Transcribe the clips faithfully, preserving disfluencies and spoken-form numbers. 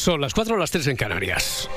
Son las cuatro o las tres en Canarias.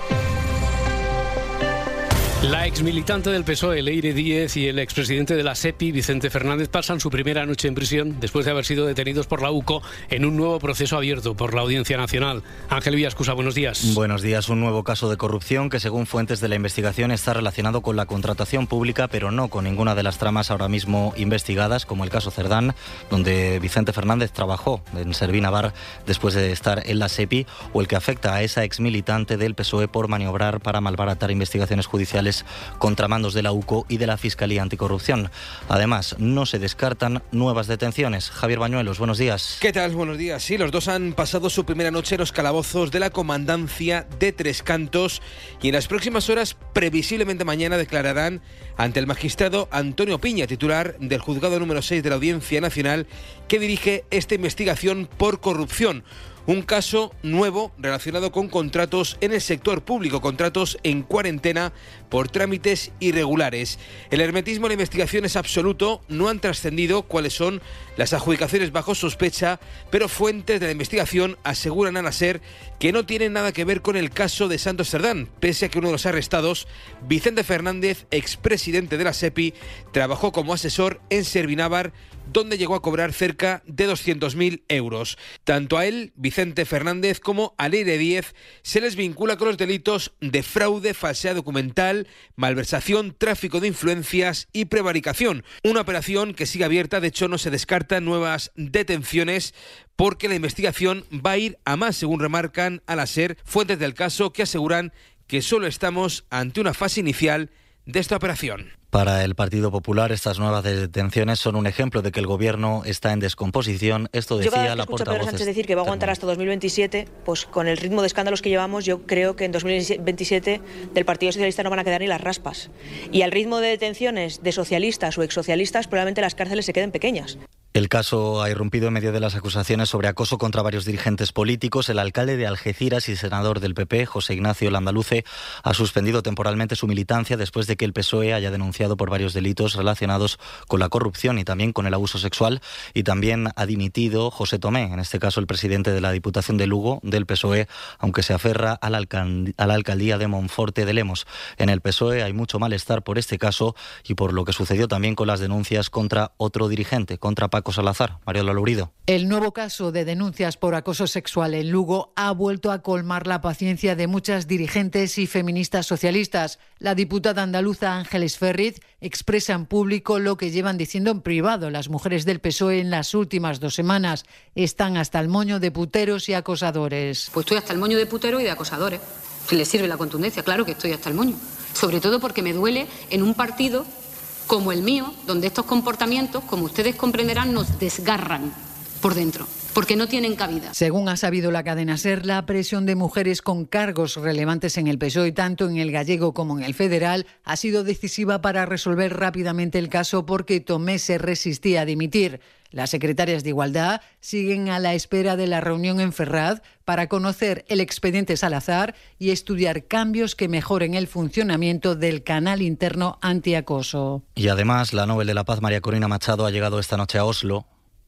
La exmilitante del P S O E, Leire Díez, y el expresidente de la SEPI, Vicente Fernández, pasan su primera noche en prisión después de haber sido detenidos por la U C O en un nuevo proceso abierto por la Audiencia Nacional. Ángel Villascusa, buenos días. Buenos días. Un nuevo caso de corrupción que, según fuentes de la investigación, está relacionado con la contratación pública, pero no con ninguna de las tramas ahora mismo investigadas, como el caso Cerdán, donde Vicente Fernández trabajó en Servinavar después de estar en la SEPI, o el que afecta a esa exmilitante del P S O E por maniobrar para malbaratar investigaciones judiciales contra mandos de la U C O y de la Fiscalía Anticorrupción. Además, no se descartan nuevas detenciones. Javier Bañuelos, buenos días. ¿Qué tal? Buenos días. Sí, los dos han pasado su primera noche en los calabozos de la comandancia de Tres Cantos y en las próximas horas, previsiblemente mañana, declararán ante el magistrado Antonio Piña, titular del juzgado número seis de la Audiencia Nacional, que dirige esta investigación por corrupción. Un caso nuevo relacionado con contratos en el sector público, contratos en cuarentena por trámites irregulares. El hermetismo de la investigación es absoluto, no han trascendido cuáles son las adjudicaciones bajo sospecha, pero fuentes de la investigación aseguran a la SER que no tienen nada que ver con el caso de Santos Cerdán, pese a que uno de los arrestados, Vicente Fernández, expresidente de la SEPI, trabajó como asesor en Servinavar, donde llegó a cobrar cerca de doscientos mil euros. Tanto a él, Vicente Fernández, como a Leire Díez se les vincula con los delitos de fraude, falsedad documental, malversación, tráfico de influencias y prevaricación. Una operación que sigue abierta, de hecho no se descartan nuevas detenciones porque la investigación va a ir a más, según remarcan a la SER fuentes del caso que aseguran que solo estamos ante una fase inicial de esta operación. Para el Partido Popular, estas nuevas detenciones son un ejemplo de que el Gobierno está en descomposición. Esto decía la portavoz. Yo cada vez que escucho a Pedro Sánchez decir que va a aguantar hasta dos mil veintisiete, pues con el ritmo de escándalos que llevamos, yo creo que en dos mil veintisiete del Partido Socialista no van a quedar ni las raspas. Y al ritmo de detenciones de socialistas o exsocialistas, probablemente las cárceles se queden pequeñas. El caso ha irrumpido en medio de las acusaciones sobre acoso contra varios dirigentes políticos. El alcalde de Algeciras y senador del P P, José Ignacio Landaluce, ha suspendido temporalmente su militancia después de que el P S O E haya denunciado por varios delitos relacionados con la corrupción y también con el abuso sexual. Y también ha dimitido José Tomé, en este caso el presidente de la Diputación de Lugo del P S O E, aunque se aferra a la, alcald- a la alcaldía de Monforte de Lemos. En el P S O E hay mucho malestar por este caso y por lo que sucedió también con las denuncias contra otro dirigente, contra Paco Salazar. Mariola Lourido. El nuevo caso de denuncias por acoso sexual en Lugo ha vuelto a colmar la paciencia de muchas dirigentes y feministas socialistas. La diputada andaluza Ángeles Ferriz expresa en público lo que llevan diciendo en privado las mujeres del P S O E en las últimas dos semanas. Están hasta el moño de puteros y acosadores. Pues estoy hasta el moño de puteros y de acosadores. Si les sirve la contundencia, claro que estoy hasta el moño. Sobre todo porque me duele en un partido como el mío, donde estos comportamientos, como ustedes comprenderán, nos desgarran por dentro, porque no tienen cabida. Según ha sabido la cadena SER, la presión de mujeres con cargos relevantes en el P S O E, tanto en el gallego como en el federal, ha sido decisiva para resolver rápidamente el caso porque Tomé se resistía a dimitir. Las secretarias de Igualdad siguen a la espera de la reunión en Ferraz para conocer el expediente Salazar y estudiar cambios que mejoren el funcionamiento del canal interno antiacoso. Y además, la Nobel de la Paz, María Corina Machado, ha llegado esta noche a Oslo,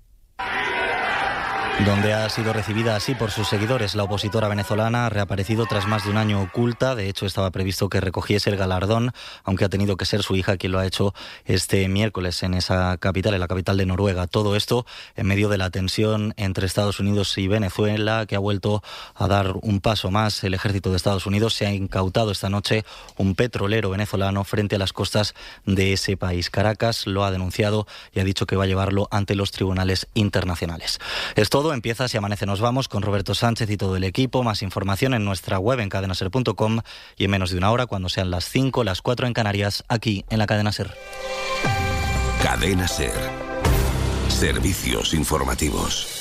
donde ha sido recibida así por sus seguidores. La opositora venezolana ha reaparecido tras más de un año oculta. De hecho, estaba previsto que recogiese el galardón, aunque ha tenido que ser su hija quien lo ha hecho este miércoles en esa capital, en la capital de Noruega. Todo esto en medio de la tensión entre Estados Unidos y Venezuela, que ha vuelto a dar un paso más. El ejército de Estados Unidos se ha incautado esta noche un petrolero venezolano frente a las costas de ese país. Caracas lo ha denunciado y ha dicho que va a llevarlo ante los tribunales internacionales. Es todo. Empieza Si Amanece Nos Vamos con Roberto Sánchez y todo el equipo. Más información en nuestra web en cadena ser punto com y en menos de una hora, cuando sean las cinco, las cuatro en Canarias, aquí en la Cadena SER. Cadena SER. Servicios informativos.